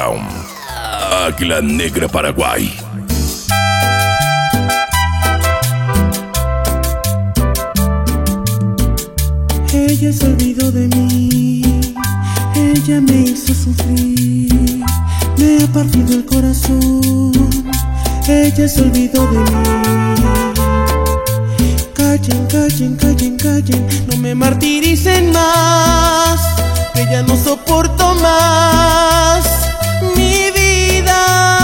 Underground. Águila Negra Paraguay. Ella se olvidó de mí, ella me hizo sufrir, me ha partido el corazón, ella se olvidó de mí. Callen, callen, callen, callen, no me martiricen más, que ya no soporto más mi vida.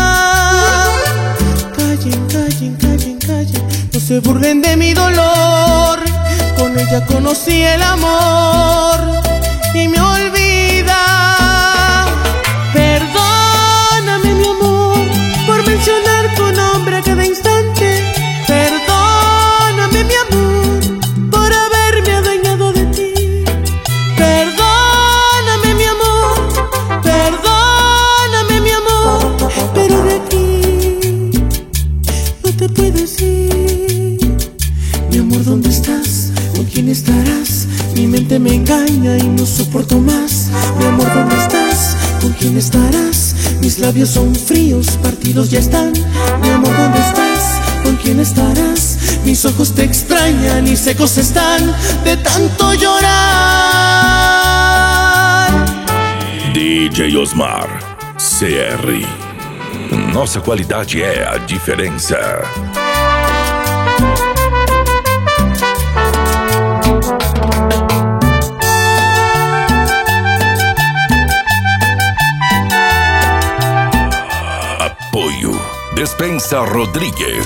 Callen, callen, callen, callen, no se burlen de mi dolor, con ella conocí el amor y me olvida. Perdóname, mi amor, por mencionar tu nombre a cada instante. Perdóname, mi amor, por haberme adueñado de ti. Perdóname, mi amor, perdóname, mi amor, pero de aquí no te puedes ir. Mi amor, ¿dónde estás? ¿Con quién estarás? Mi mente me engaña y no soporto más. Mi amor, ¿dónde estás? ¿Con quién estarás? Mis labios son fríos, partidos ya están. Mi amor, ¿dónde estás? ¿Con quién estarás? Mis ojos te extrañan y secos están de tanto llorar. DJ Osmar, CR. Nossa qualidade é a diferença. Apoio Despensa Rodrigues.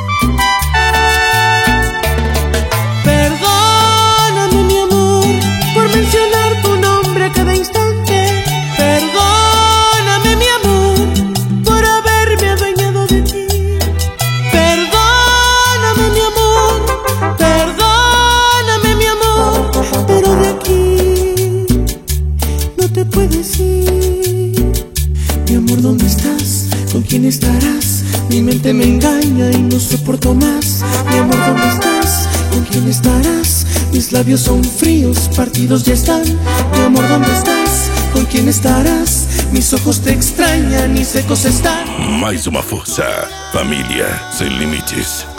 Perdóname, mi amor, por mencionar tu nombre a cada instante. Perdóname, mi amor, por haberme adueñado de ti. Perdóname, mi amor, perdóname, mi amor, pero de aquí no te puedes ir. Mi amor, ¿dónde estás? ¿Con quién estarás? Mi mente me engaña y no soporto más. Mi amor, ¿dónde estás? ¿Con quién estarás? Mis labios son fríos, partidos ya están. Mi amor, ¿dónde estás? ¿Con quién estarás? Mis ojos te extrañan y secos están. Mais uma força. Família sem limites.